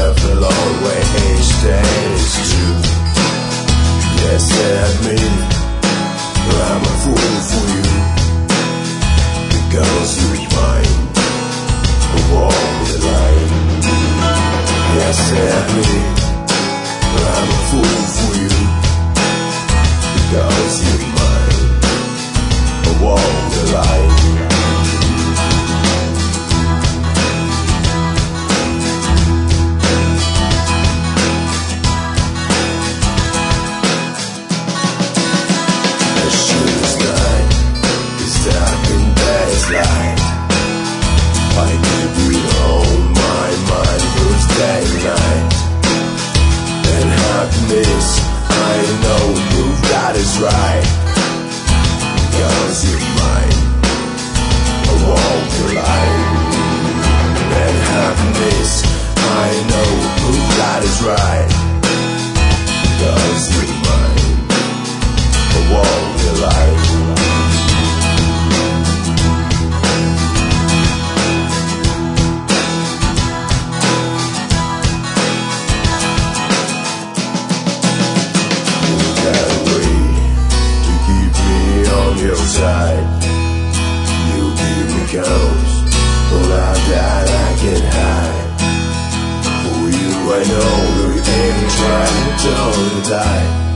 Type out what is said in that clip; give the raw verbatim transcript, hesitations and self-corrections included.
left alone where each day is true. Yes, admit I'm a fool for you, because you remind of all the line. Yes, admit I'm a fool for you, because you remind of all the line. Light. I give you all my mind goes day and night. And happiness, I know proof that is right, because you're mine, I walk the line. And happiness, I know proof that is right, because you're mine, I walk the line. Your side, you give me counts, all that I can hide. For you I know you ain't trying to turn the tide.